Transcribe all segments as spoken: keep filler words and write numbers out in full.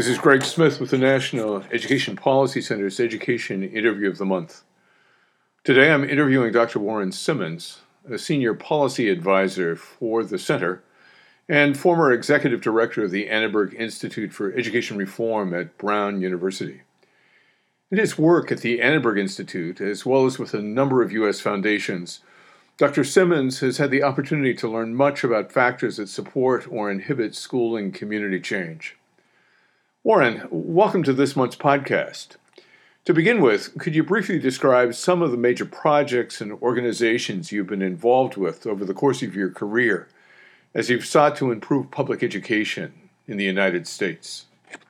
This is Greg Smith with the National Education Policy Center's Education Interview of the Month. Today I'm interviewing Doctor Warren Simmons, a senior policy advisor for the center and former executive director of the Annenberg Institute for Education Reform at Brown University. In his work at the Annenberg Institute, as well as with a number of U S foundations, Doctor Simmons has had the opportunity to learn much about factors that support or inhibit school and community change. Warren, welcome to this month's podcast. To begin with, could you briefly describe some of the major projects and organizations you've been involved with over the course of your career as you've sought to improve public education in the United States?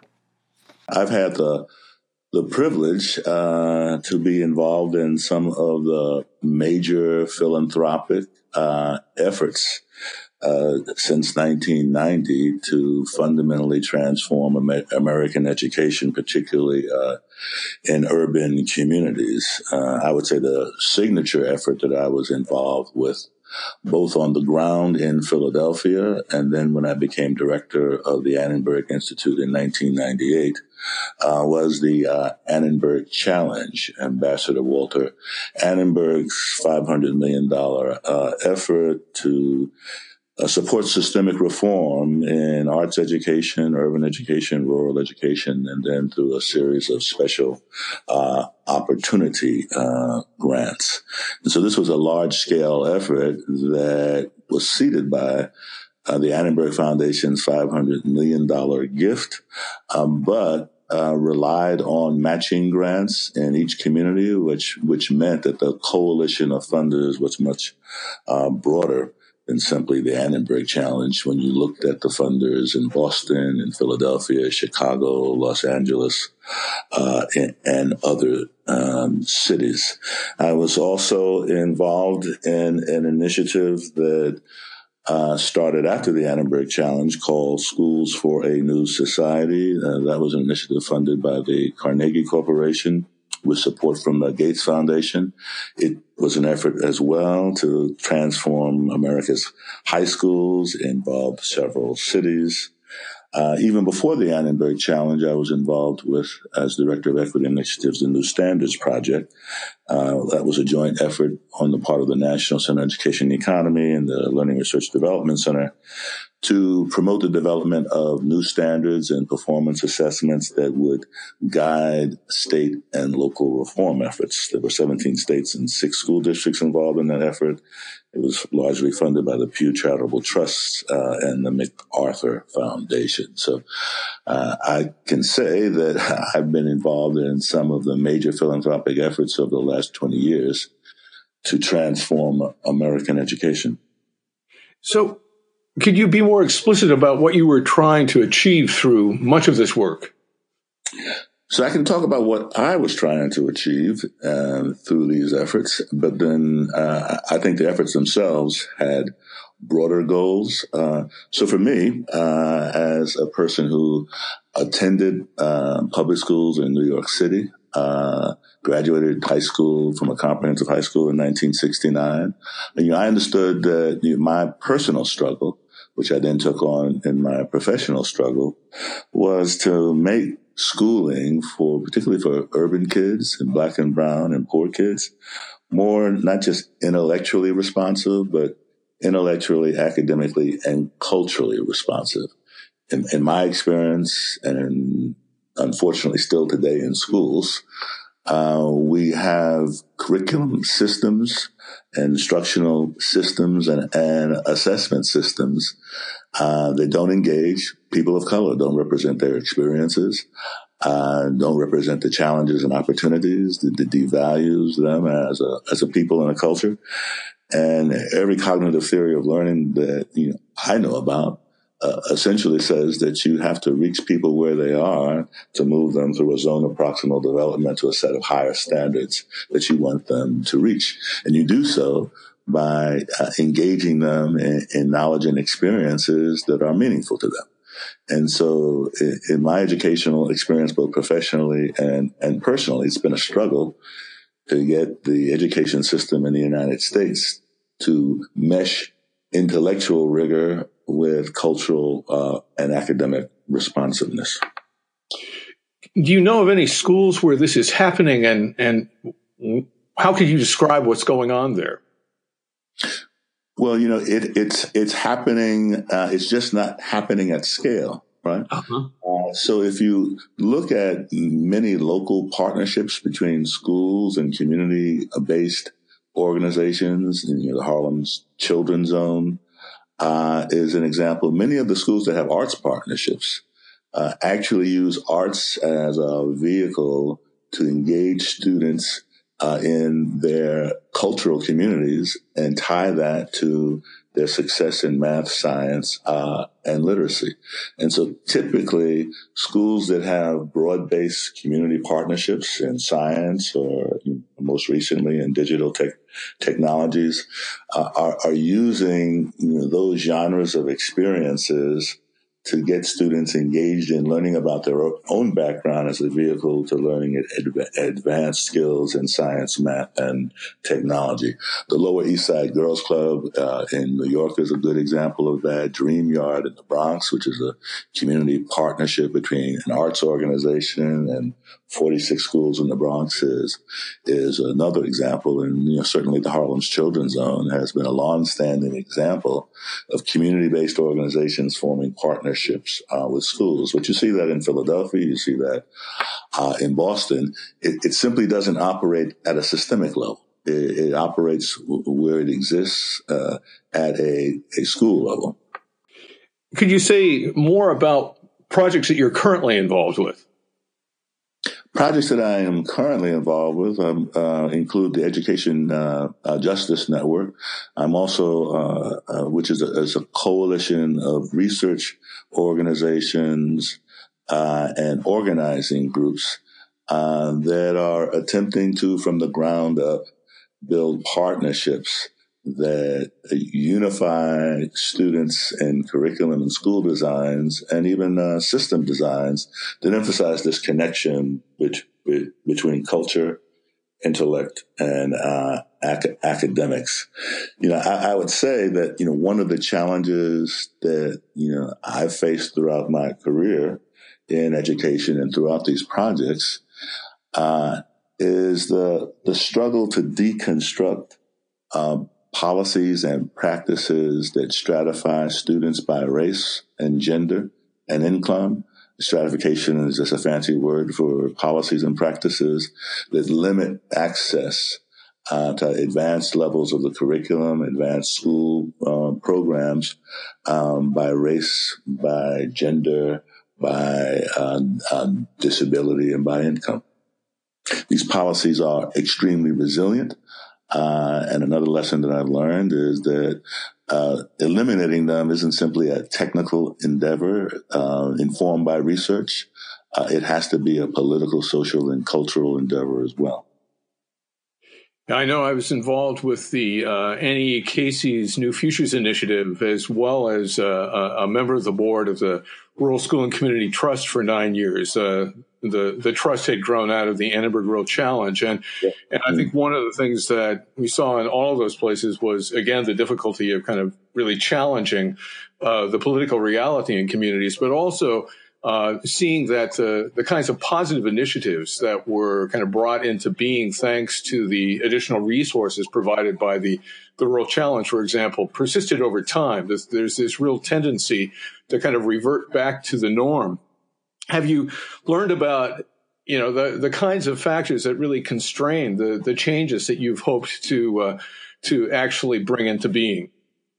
I've had the the privilege uh, to be involved in some of the major philanthropic uh, efforts Uh, since nineteen ninety to fundamentally transform Amer- American education, particularly uh, in urban communities. Uh, I would say the signature effort that I was involved with, both on the ground in Philadelphia and then when I became director of the Annenberg Institute in nineteen ninety-eight, uh, was the uh, Annenberg Challenge. Ambassador Walter Annenberg's five hundred million dollars uh, effort to Uh, support systemic reform in arts education, urban education, rural education, and then through a series of special uh, opportunity uh, grants. And so this was a large-scale effort that was seeded by uh, the Annenberg Foundation's five hundred million dollars gift, um, but uh, relied on matching grants in each community, which which meant that the coalition of funders was much uh, broader than simply the Annenberg Challenge when you looked at the funders in Boston, in Philadelphia, Chicago, Los Angeles, uh, and, and other um, cities. I was also involved in an initiative that uh, started after the Annenberg Challenge called Schools for a New Society. Uh, that was an initiative funded by the Carnegie Corporation with support from the Gates Foundation. It was an effort as well to transform America's high schools, involved several cities. Uh, even before the Annenberg Challenge, I was involved with, as Director of Equity Initiatives, the New Standards Project. Uh, that was a joint effort on the part of the National Center on Education and Economy and the Learning Research Development Center to promote the development of new standards and performance assessments that would guide state and local reform efforts. There were seventeen states and six school districts involved in that effort. It was largely funded by the Pew Charitable Trusts uh, and the MacArthur Foundation. So uh, I can say that I've been involved in some of the major philanthropic efforts over the last twenty years to transform American education. So, could you be more explicit about what you were trying to achieve through much of this work? So I can talk about what I was trying to achieve uh, through these efforts, but then uh, I think the efforts themselves had broader goals. Uh, so for me, uh, as a person who attended uh, public schools in New York City, uh, graduated high school from a comprehensive high school in nineteen sixty-nine, and, you know, I understood that you know, my personal struggle, which I then took on in my professional struggle, was to make schooling for, particularly for urban kids and Black and brown and poor kids, more not just intellectually responsive, but intellectually, academically, and culturally responsive. In, in my experience, and unfortunately still today in schools, uh, we have curriculum systems, instructional systems, and, and assessment systems uh, that don't engage people of color, don't represent their experiences, uh, don't represent the challenges and opportunities, that, that devalues them as a as a people and a culture. And every cognitive theory of learning that you know, I know about Uh, essentially says that you have to reach people where they are to move them through a zone of proximal development to a set of higher standards that you want them to reach. And you do so by uh, engaging them in, in knowledge and experiences that are meaningful to them. And so in, in my educational experience, both professionally and, and personally, it's been a struggle to get the education system in the United States to mesh intellectual rigor with cultural uh, and academic responsiveness. Do you know of any schools where this is happening, and, and how could you describe what's going on there? Well, you know, it, it's it's happening. Uh, it's just not happening at scale, right? Uh-huh. Uh, so if you look at many local partnerships between schools and community-based organizations, you know, the Harlem's Children's Zone uh, is an example. Many of the schools that have arts partnerships uh, actually use arts as a vehicle to engage students uh, in their cultural communities and tie that to their success in math, science, uh, and literacy. And so typically schools that have broad-based community partnerships in science or most recently in digital tech technologies uh, are, are using, you know, those genres of experiences to get students engaged in learning about their own background as a vehicle to learning ad- advanced skills in science, math, and technology. The Lower East Side Girls Club uh, in New York is a good example of that. Dream Yard in the Bronx, which is a community partnership between an arts organization and forty-six schools in the Bronx, is is another example. And you know, certainly the Harlem's Children's Zone has been a long-standing example of community-based organizations forming partnerships uh, with schools. But you see that in Philadelphia, you see that uh, in Boston. It, it simply doesn't operate at a systemic level. It, it operates w- where it exists uh, at a, a school level. Could you say more about projects that you're currently involved with? Projects that I am currently involved with um, uh, include the Education uh, uh, Justice Network. I'm also, uh, uh, which is a, is a coalition of research organizations uh, and organizing groups uh, that are attempting to, from the ground up, build partnerships that unify students in curriculum and school designs and even uh, system designs that emphasize this connection which, between culture, intellect, and uh, ac- academics. You know, I, I would say that, you know, one of the challenges that, you know, I've faced throughout my career in education and throughout these projects uh, is the the struggle to deconstruct um, policies and practices that stratify students by race and gender and income. Stratification is just a fancy word for policies and practices that limit access uh, to advanced levels of the curriculum, advanced school uh, programs um, by race, by gender, by uh, uh, disability, and by income. These policies are extremely resilient. Uh, and another lesson that I've learned is that uh, eliminating them isn't simply a technical endeavor uh, informed by research. Uh, it has to be a political, social, and cultural endeavor as well. I know I was involved with the uh, N E A Casey's New Futures Initiative, as well as uh, a, a member of the board of the Rural School and Community Trust for nine years. Uh, the the trust had grown out of the Annenberg Rural Challenge, and Yeah. and I think one of the things that we saw in all of those places was, again, the difficulty of kind of really challenging uh, the political reality in communities, but also Uh, seeing that uh, the kinds of positive initiatives that were kind of brought into being thanks to the additional resources provided by the, the Rural Challenge, for example, persisted over time. There's, there's this real tendency to kind of revert back to the norm. Have you learned about, you know, the, the kinds of factors that really constrain the, the changes that you've hoped to uh, to actually bring into being?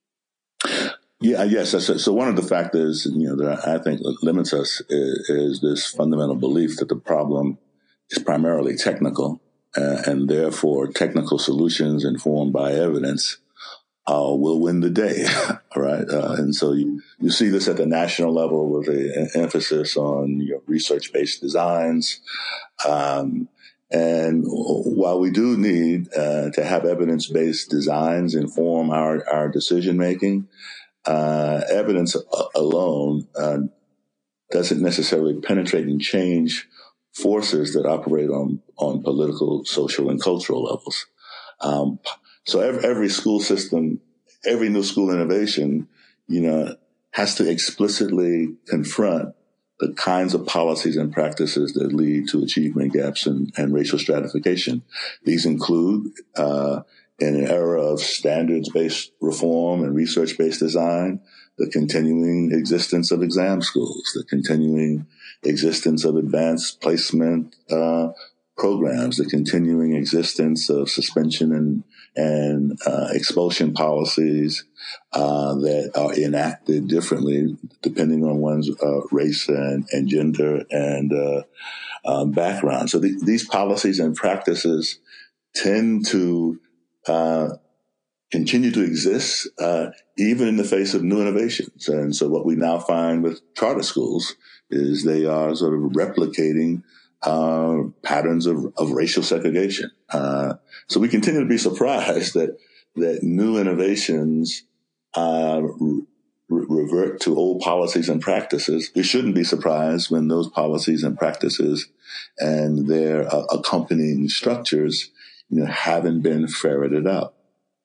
Yeah, yes. So, so one of the factors, you know, that I think limits us is, is this fundamental belief that the problem is primarily technical, uh, and therefore technical solutions informed by evidence uh, will win the day, right? Uh, and so you, you see this at the national level with a, an emphasis on, you know, research-based designs. Um, and while we do need uh, to have evidence-based designs inform our, our decision-making, Uh, evidence alone uh, doesn't necessarily penetrate and change forces that operate on, on political, social, and cultural levels. Um, so every, every school system, every new school innovation, you know, has to explicitly confront the kinds of policies and practices that lead to achievement gaps and, and racial stratification. These include, uh, in an era of standards-based reform and research-based design, the continuing existence of exam schools, the continuing existence of advanced placement uh, programs, the continuing existence of suspension and and uh, expulsion policies uh, that are enacted differently depending on one's uh, race and, and gender and uh, um, background. So th- these policies and practices tend to uh, continue to exist uh, even in the face of new innovations. And so what we now find with charter schools is they are sort of replicating uh, patterns of, of racial segregation. Uh, so we continue to be surprised that that new innovations uh, re- revert to old policies and practices. We shouldn't be surprised when those policies and practices and their uh, accompanying structures, you know, haven't been ferreted out.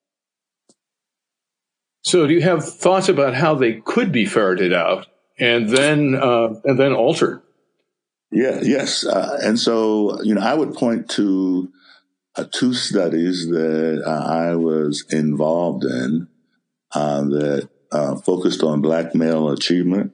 So, do you have thoughts about how they could be ferreted out and then uh, and then altered? Yeah, yes, uh, and so you know, I would point to uh, two studies that uh, I was involved in uh, that uh, focused on Black male achievement,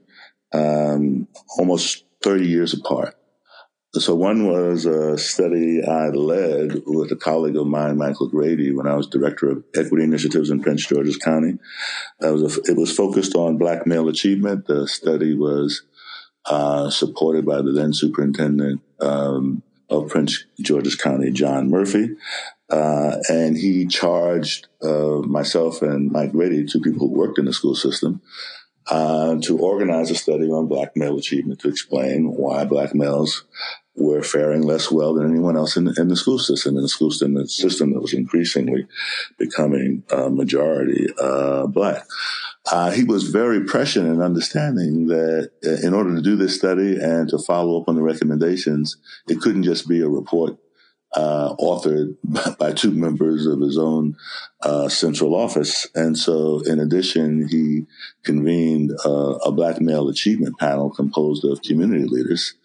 um, almost thirty years apart. So one was a study I led with a colleague of mine, Michael Grady, when I was director of equity initiatives in Prince George's County. It was, a, it was focused on Black male achievement. The study was uh, supported by the then superintendent um, of Prince George's County, John Murphy. Uh, and he charged uh, myself and Mike Grady, two people who worked in the school system, uh, to organize a study on Black male achievement to explain why Black males were faring less well than anyone else in, in the school system, in the school system, the system that was increasingly becoming a majority uh, Black. Uh, he was very prescient in understanding that uh, in order to do this study and to follow up on the recommendations, it couldn't just be a report uh, authored by, by two members of his own uh, central office. And so, in addition, he convened uh, a Black male achievement panel composed of community leaders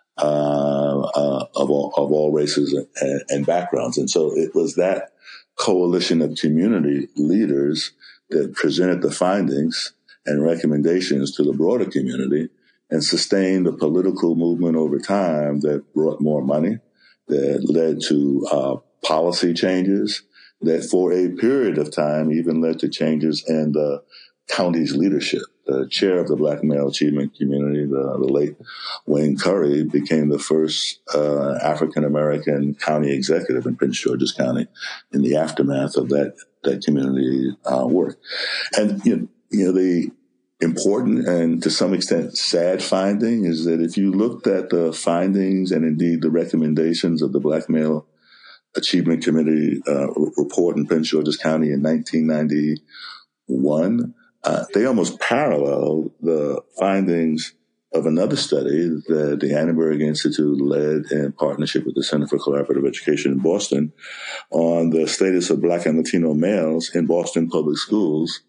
Uh, uh, of all of all races and, and backgrounds, and so it was that coalition of community leaders that presented the findings and recommendations to the broader community, and sustained a political movement over time that brought more money, that led to uh, policy changes, that for a period of time even led to changes in the county's leadership. The chair of the Black male achievement community, the, the late Wayne Curry, became the first uh, African-American county executive in Prince George's County in the aftermath of that, that community uh, work. And, you know, you know, the important and to some extent sad finding is that if you looked at the findings and indeed the recommendations of the Black male achievement committee uh, report in Prince George's County in nineteen ninety-one, Uh, they almost parallel the findings of another study that the Annenberg Institute led in partnership with the Center for Collaborative Education in Boston on the status of Black and Latino males in Boston public schools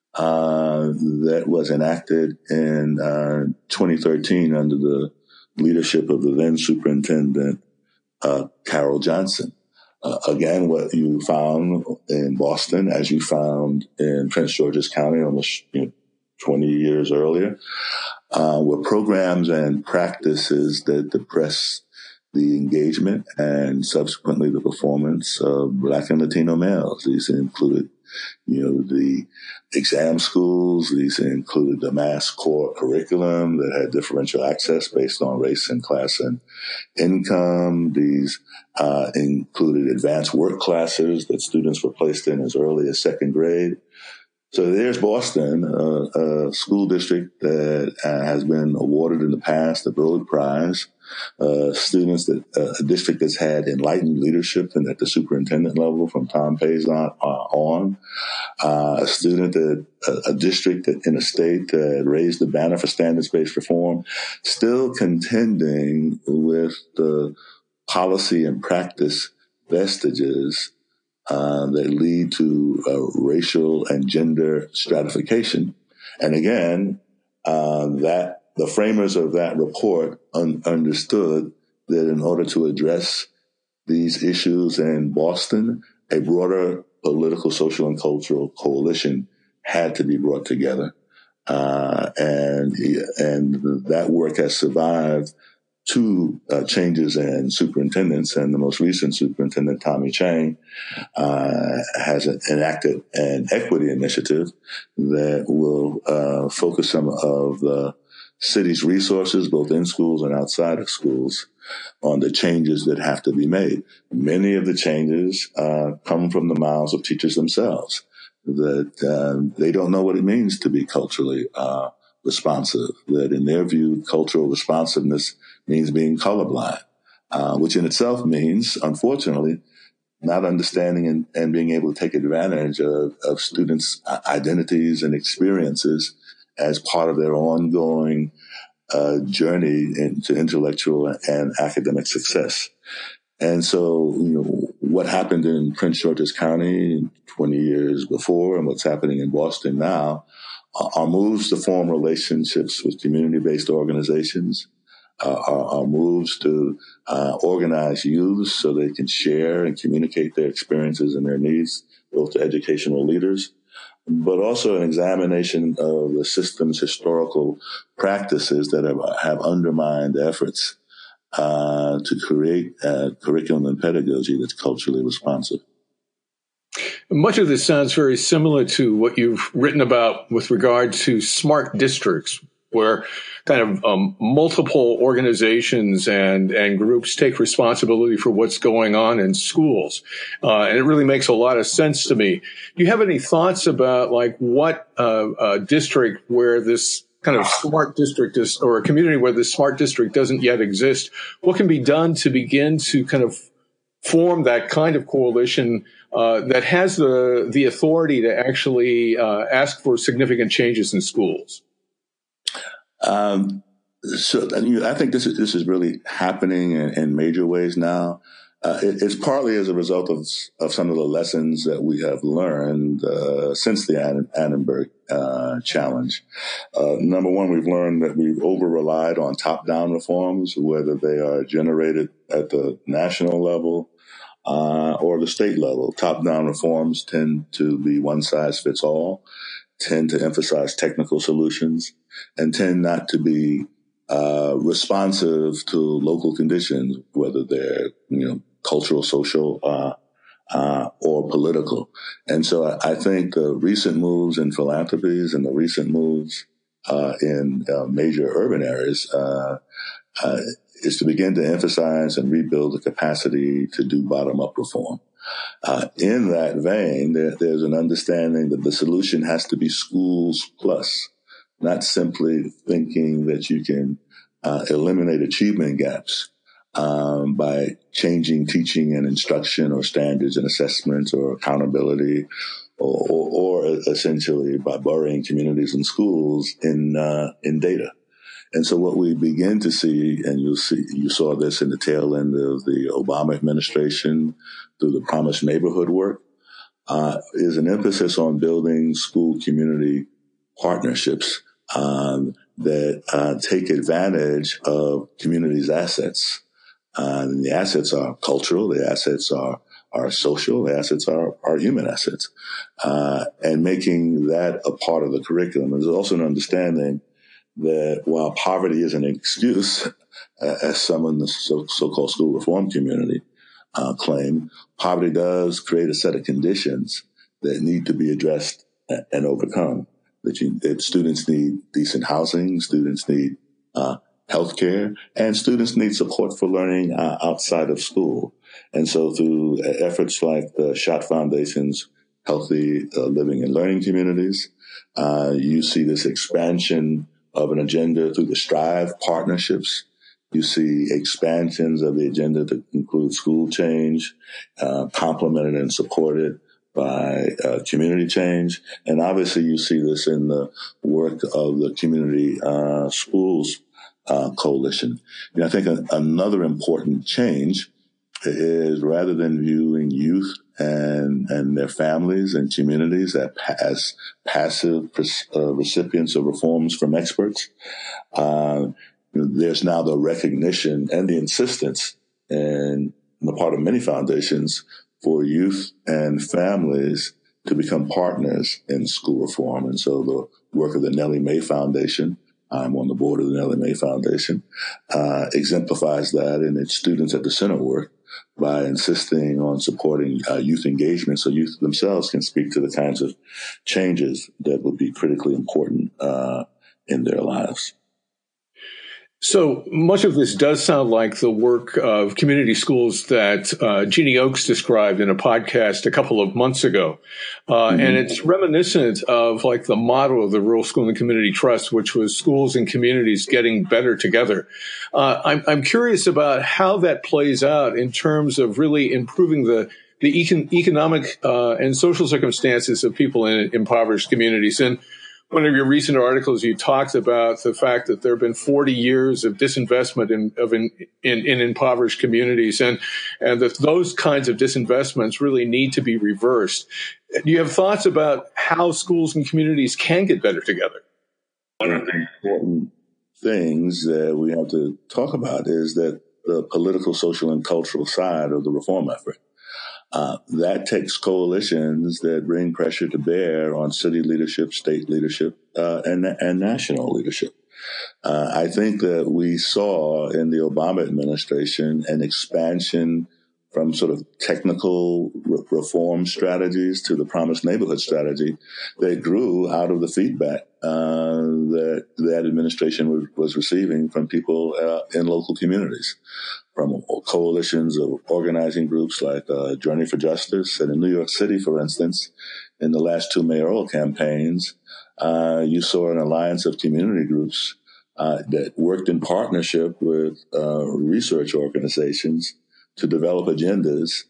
uh, that was enacted in uh, twenty thirteen under the leadership of the then superintendent, uh, Carol Johnson. Uh, again, what you found in Boston, as you found in Prince George's County almost you know, twenty years earlier, uh, were programs and practices that depress the engagement and subsequently the performance of Black and Latino males. These included, you know, the exam schools. These included the mass core curriculum that had differential access based on race and class and income. These uh, included advanced work classes that students were placed in as early as second grade. So there's Boston, uh, a school district that uh, has been awarded in the past the Broad Prize. Uh, students that uh, a district that's had enlightened leadership and at the superintendent level from Tom Pazon uh, on. Uh, a student that a, a district that in a state that raised the banner for standards-based reform, still contending with the policy and practice vestiges uh, that lead to uh, racial and gender stratification. And again, uh, that the framers of that report un- understood that in order to address these issues in Boston, a broader political, social, and cultural coalition had to be brought together. Uh, and, and that work has survived two uh, changes in superintendents, and the most recent superintendent, Tommy Chang, uh, has enacted an equity initiative that will uh, focus some of the city's resources, both in schools and outside of schools, on the changes that have to be made. Many of the changes uh, come from the mouths of teachers themselves, that uh, they don't know what it means to be culturally uh, responsive, that in their view, cultural responsiveness means being colorblind, uh, which in itself means, unfortunately, not understanding and, and being able to take advantage of, of students' identities and experiences as part of their ongoing uh, journey into intellectual and academic success. And so, you know, what happened in Prince George's County twenty years before and what's happening in Boston now are moves to form relationships with community-based organizations, uh, are, are moves to uh, organize youth so they can share and communicate their experiences and their needs, both to educational leaders, but also an examination of the system's historical practices that have, have undermined efforts uh, to create a curriculum and pedagogy that's culturally responsive. Much of this sounds very similar to what you've written about with regard to smart districts, where kind of um, multiple organizations and, and groups take responsibility for what's going on in schools. Uh, and it really makes a lot of sense to me. Do you have any thoughts about like what uh, a district where this kind of smart district is, or a community where this smart district doesn't yet exist, what can be done to begin to kind of form that kind of coalition uh, that has the the authority to actually uh, ask for significant changes in schools? Um, so I think this is this is really happening in, in major ways now. Uh, it, it's partly as a result of of some of the lessons that we have learned uh, since the Annen- Annenberg uh, challenge. Uh, number one, we've learned that we've over-relied on top-down reforms, whether they are generated at the national level uh, or the state level. Top-down reforms tend to be one-size-fits-all, tend to emphasize technical solutions, and tend not to be uh, responsive to local conditions, whether they're, you know, cultural, social, uh, uh, or political. And so I, I think the recent moves in philanthropies and the recent moves uh, in uh, major urban areas uh, uh, is to begin to emphasize and rebuild the capacity to do bottom-up reform. Uh, in that vein, there, there's an understanding that the solution has to be schools plus, not simply thinking that you can uh, eliminate achievement gaps um, by changing teaching and instruction or standards and assessments or accountability, or, or, or essentially by burying communities and schools in uh, in data. And so what we begin to see, and you'll see, you saw this in the tail end of the Obama administration through the Promised Neighborhood work, uh, is an emphasis on building school community partnerships um, that uh, take advantage of communities' assets. Uh, and the assets are cultural, the assets are are social, the assets are, are human assets. Uh, and making that a part of the curriculum. There's also an understanding that while poverty is an excuse, uh, as some in the so, so-called school reform community uh, claim, poverty does create a set of conditions that need to be addressed and overcome. That, you, that students need decent housing, students need uh, healthcare, and students need support for learning uh, outside of school. And so through efforts like the Schott Foundation's Healthy uh, Living and Learning Communities, uh, you see this expansion of an agenda through the STRIVE partnerships. You see expansions of the agenda to include school change, uh, complemented and supported by uh, community change. And obviously you see this in the work of the Community uh, Schools uh, Coalition. You know, I think a, another important change is rather than viewing youth and and their families and communities that as passive uh, recipients of reforms from experts. Uh, there's now the recognition and the insistence in on the part of many foundations for youth and families to become partners in school reform. And so the work of the Nellie Mae Foundation, I'm on the board of the Nellie Mae Foundation, uh, exemplifies that in its Students at the Center work by insisting on supporting uh, youth engagement so youth themselves can speak to the kinds of changes that would be critically important uh, in their lives. So much of this does sound like the work of community schools that uh, Jeannie Oakes described in a podcast a couple of months ago. Uh, mm-hmm. And it's reminiscent of like the motto of the Rural School and Community Trust, which was schools and communities getting better together. Uh, I'm, I'm curious about how that plays out in terms of really improving the the econ- economic uh, and social circumstances of people in impoverished communities. And one of your recent articles, you talked about the fact that there have been forty years of disinvestment in of in, in, in impoverished communities, and and that those kinds of disinvestments really need to be reversed. Do you have thoughts about how schools and communities can get better together? One of the important things that we have to talk about is that the political, social, and cultural side of the reform effort. Uh, that takes coalitions that bring pressure to bear on city leadership, state leadership, uh, and, and national leadership. Uh, I think that we saw in the Obama administration an expansion from sort of technical re- reform strategies to the Promised Neighborhood strategy that grew out of the feedback uh, that that administration was, was receiving from people uh, in local communities, from coalitions of organizing groups like uh, Journey for Justice. And in New York City, for instance, in the last two mayoral campaigns, uh, you saw an alliance of community groups uh, that worked in partnership with uh, research organizations to develop agendas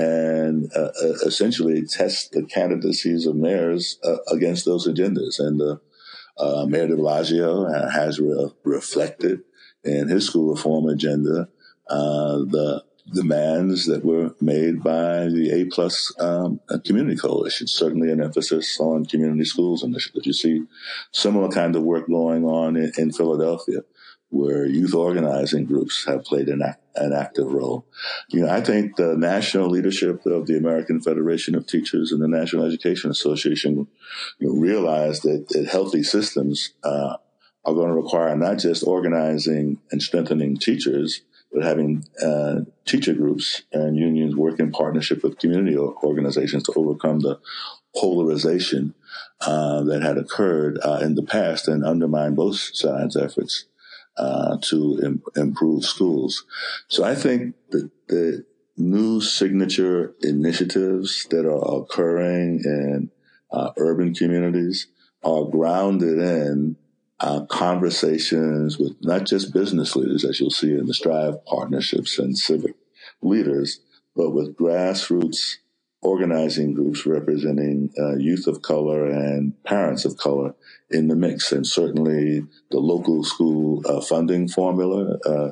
and uh, essentially test the candidacies of mayors uh, against those agendas. And uh, uh, Mayor de Blasio has re- reflected in his school reform agenda uh, the demands that were made by the A-plus um, community coalition, certainly an emphasis on community schools initiatives. You see similar kind of work going on in, in Philadelphia, where youth organizing groups have played an, act, an active role. You know, I think the national leadership of the American Federation of Teachers and the National Education Association, you know, realized that, that healthy systems uh, are going to require not just organizing and strengthening teachers, but having uh, teacher groups and unions work in partnership with community organizations to overcome the polarization uh, that had occurred uh, in the past and undermine both sides' efforts uh, to im- improve schools. So I think that the new signature initiatives that are occurring in uh, urban communities are grounded in Uh, conversations with not just business leaders, as you'll see in the Strive partnerships and civic leaders, but with grassroots organizing groups representing uh, youth of color and parents of color in the mix. And certainly the local school uh, funding formula uh,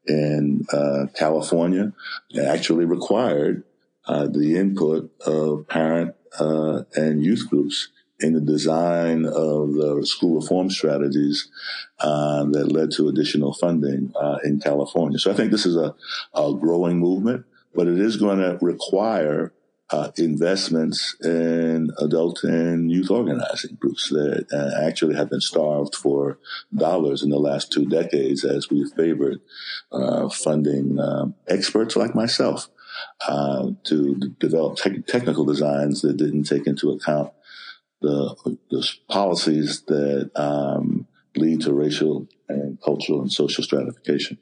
in uh, California actually required uh, the input of parent uh, and youth groups in the design of the school reform strategies uh, that led to additional funding uh, in California. So I think this is a, a growing movement, but it is going to require uh, investments in adult and youth organizing groups that uh, actually have been starved for dollars in the last two decades as we favored uh, funding uh, experts like myself uh, to d- develop te- technical designs that didn't take into account The, the policies that um, lead to racial and cultural and social stratification.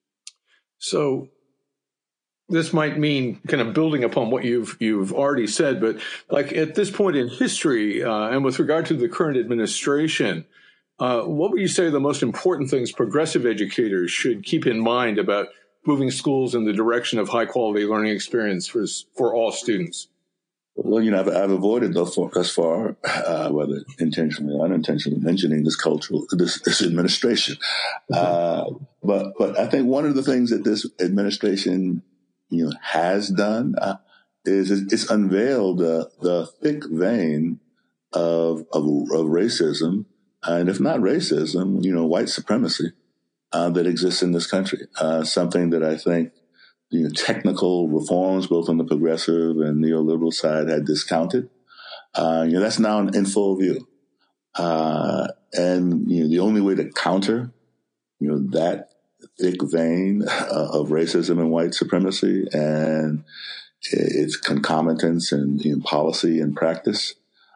So this might mean kind of building upon what you've you've already said, but like at this point in history, uh, and with regard to the current administration, uh, what would you say are the most important things progressive educators should keep in mind about moving schools in the direction of high quality learning experience for for all students? Well, you know, I've, I've avoided thus far, thus far uh, whether intentionally or unintentionally, mentioning this cultural, this, this administration. Uh, but, but I think one of the things that this administration, you know, has done uh, is it's unveiled the, the thick vein of, of, of racism, and if not racism, you know, white supremacy uh, that exists in this country. Uh, something that I think you know, technical reforms, both on the progressive and neoliberal side, had discounted. Uh, you know, that's now in, in full view. Uh, and, you know, the only way to counter, you know, that thick vein uh, of racism and white supremacy and its concomitants in, in policy and practice,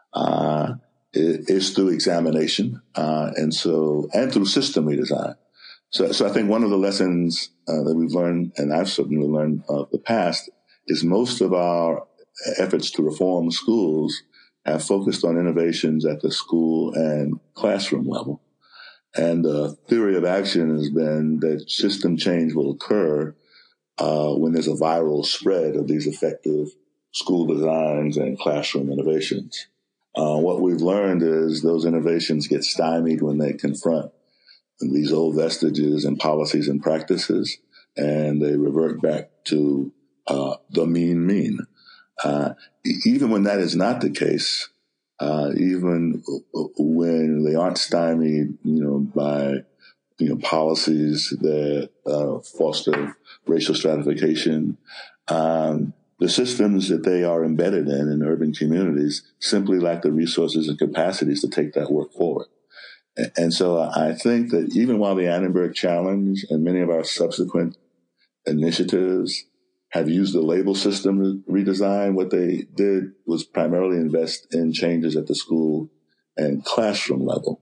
uh, is through examination, uh, and so, and through system redesign. So, so I think one of the lessons uh, that we've learned, and I've certainly learned of the past, is most of our efforts to reform schools have focused on innovations at the school and classroom level. And the theory of action has been that system change will occur uh, when there's a viral spread of these effective school designs and classroom innovations. Uh, what we've learned is those innovations get stymied when they confront these old vestiges and policies and practices, and they revert back to uh, the mean mean. Uh, even when that is not the case, uh, even when they aren't stymied, you know, by you know policies that uh, foster racial stratification, um, the systems that they are embedded in in urban communities simply lack the resources and capacities to take that work forward. And so I think that even while the Annenberg Challenge and many of our subsequent initiatives have used the label system redesign, what they did was primarily invest in changes at the school and classroom level.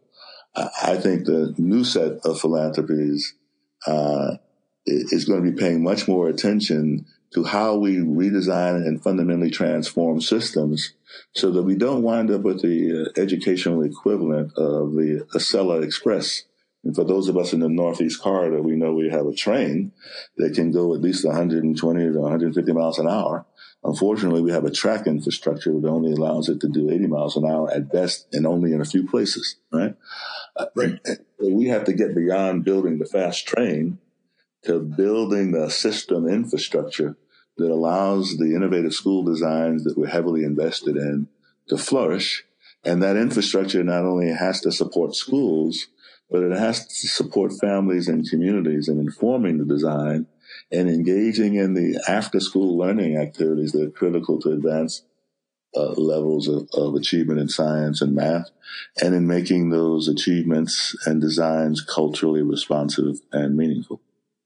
I think the new set of philanthropies uh, is going to be paying much more attention to how we redesign and fundamentally transform systems so that we don't wind up with the uh, educational equivalent of the Acela Express. And for those of us in the Northeast Corridor, we know we have a train that can go at least one hundred twenty to one hundred fifty miles an hour. Unfortunately, we have a track infrastructure that only allows it to do eighty miles an hour at best and only in a few places, right? Right. Uh, we have to get beyond building the fast train to building the system infrastructure that allows the innovative school designs that we're heavily invested in to flourish. And that infrastructure not only has to support schools, but it has to support families and communities in informing the design and engaging in the after-school learning activities that are critical to advance uh, levels of, of achievement in science and math, and in making those achievements and designs culturally responsive and meaningful.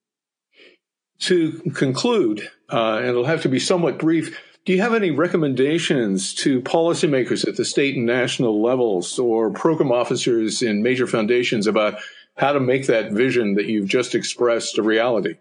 To conclude, uh, and it'll have to be somewhat brief, do you have any recommendations to policymakers at the state and national levels or program officers in major foundations about how to make that vision that you've just expressed a reality?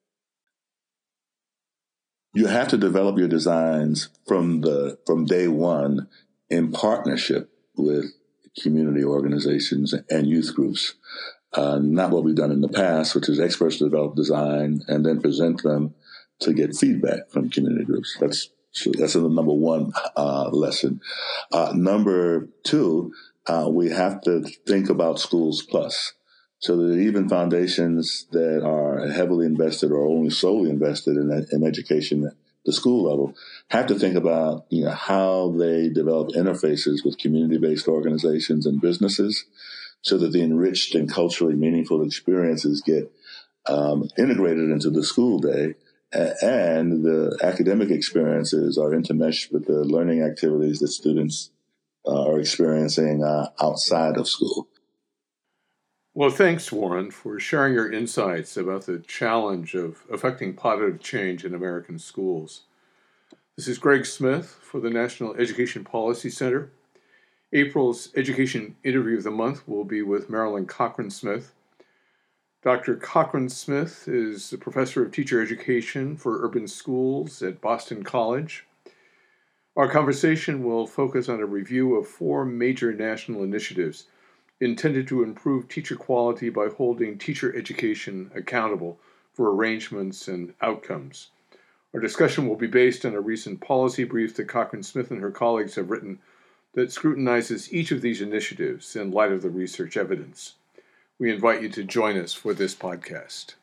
You have to develop your designs from the from day one in partnership with community organizations and youth groups. Uh, not what we've done in the past, which is experts develop design and then present them to get feedback from community groups. That's that's the number one uh, lesson. Uh, number two, uh, we have to think about Schools Plus, so that even foundations that are heavily invested or only solely invested in, in education at the school level have to think about you know how they develop interfaces with community-based organizations and businesses, so that the enriched and culturally meaningful experiences get um, integrated into the school day, and the academic experiences are intermeshed with the learning activities that students uh, are experiencing uh, outside of school. Well, thanks, Warren, for sharing your insights about the challenge of affecting positive change in American schools. This is Greg Smith for the National Education Policy Center. April's Education Interview of the Month will be with Marilyn Cochran-Smith. Doctor Cochran-Smith is a professor of teacher education for urban schools at Boston College. Our conversation will focus on a review of four major national initiatives intended to improve teacher quality by holding teacher education accountable for arrangements and outcomes. Our discussion will be based on a recent policy brief that Cochran-Smith and her colleagues have written that scrutinizes each of these initiatives in light of the research evidence. We invite you to join us for this podcast.